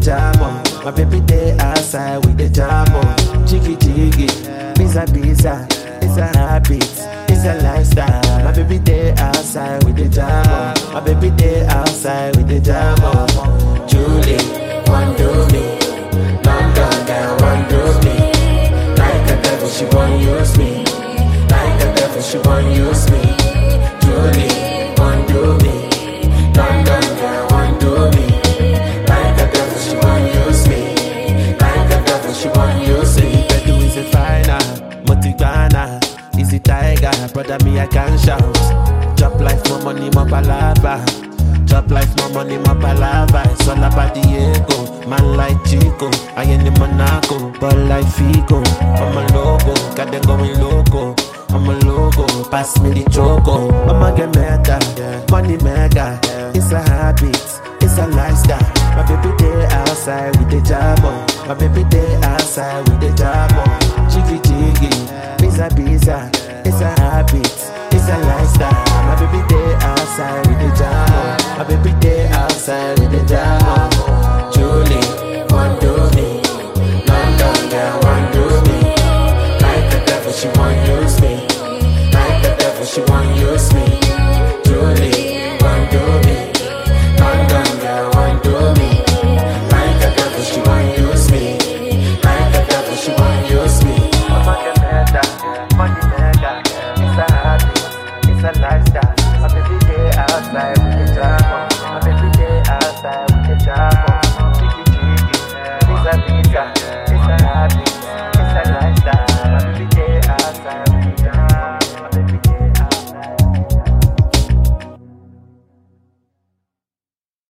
jam on. My baby day outside with the jam on. Jiggy jiggy, pizza pizza. It's a habit, it's a lifestyle. My baby day outside with the jam on. My baby day outside with the jam on. Julie, one do me. London girl, one do me. Like a devil, she won't use me. Like a devil, she won't use me. Julie, one do me. London girl, one do me. Like a devil, she won't use me. Like a devil, she won't use me. Bedu is a finer, Motigana is a tiger. Brother, me I can shout. Drop life, more money, more palava. Drop life, more money, more palava. It's all about the ego. Man like Chico, I ain't in Monaco, but like Figo. I'm a logo, got them going loco. I'm a logo, pass me the choco. I'ma get meta, money mega. It's a habit, it's a lifestyle. My baby day outside with the jam on. My baby day outside with the jam on. Jiggy jiggy, pizza pizza. It's a